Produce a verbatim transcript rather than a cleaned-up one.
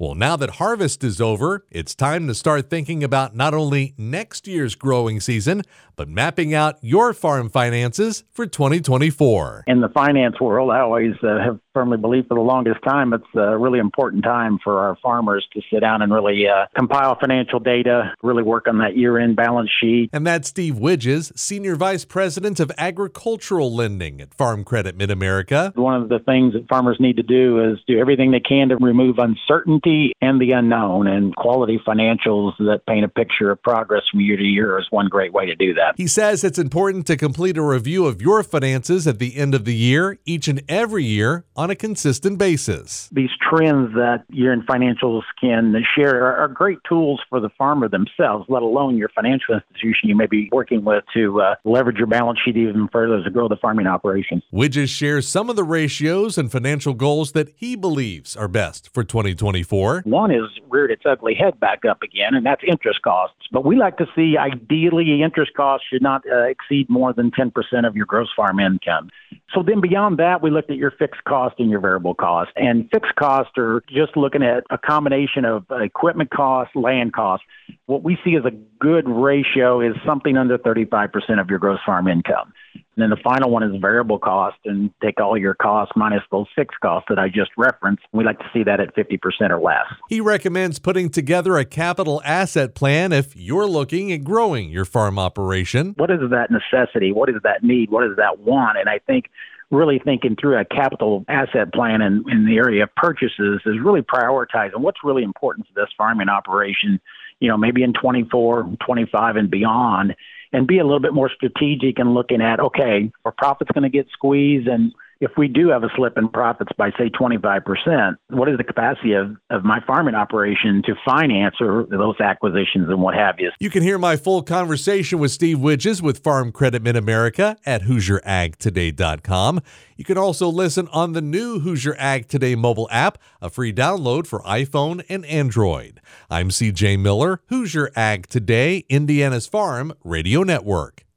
Well, now that harvest is over, it's time to start thinking about not only next year's growing season, but mapping out your farm finances for twenty twenty-four. In the finance world, I always uh, have firmly believed for the longest time it's a really important time for our farmers to sit down and really uh, compile financial data, really work on that year-end balance sheet. And that's Steve Widges, Senior Vice President of Agricultural Lending at Farm Credit Mid-America. One of the things that farmers need to do is do everything they can to remove uncertainty and the unknown, and quality financials that paint a picture of progress from year to year is one great way to do that. He says it's important to complete a review of your finances at the end of the year, each and every year, on a consistent basis. These trends that year-end financials can share are, are great tools for the farmer themselves, let alone your financial institution you may be working with to uh, leverage your balance sheet even further to grow the farming operation. Widges shares some of the ratios and financial goals that he believes are best for twenty twenty-four. One is reared its ugly head back up again, and that's interest costs. But we like to see, ideally, interest costs should not uh, exceed more than ten percent of your gross farm income. So then beyond that, we looked at your fixed cost and your variable cost. And fixed costs are just looking at a combination of equipment costs, land costs. What we see as a good ratio is something under thirty-five percent of your gross farm income. And then the final one is variable cost, and take all your costs minus those fixed costs that I just referenced. We like to see that at fifty percent or less. He recommends putting together a capital asset plan if you're looking at growing your farm operation. What is that necessity? What is that need? What is that want? And I think really thinking through a capital asset plan in, in the area of purchases is really prioritizing what's really important to this farming operation, you know, maybe in twenty-four, twenty-five and beyond, and be a little bit more strategic and looking at, okay, are profits going to get squeezed? And if we do have a slip in profits by, say, twenty-five percent, what is the capacity of, of my farming operation to finance or those acquisitions and what have you? You can hear my full conversation with Steve Widges with Farm Credit Mid-America at Hoosier Ag Today dot com. You can also listen on the new Hoosier Ag Today mobile app, a free download for iPhone and Android. I'm C J Miller, Hoosier Ag Today, Indiana's Farm Radio Network.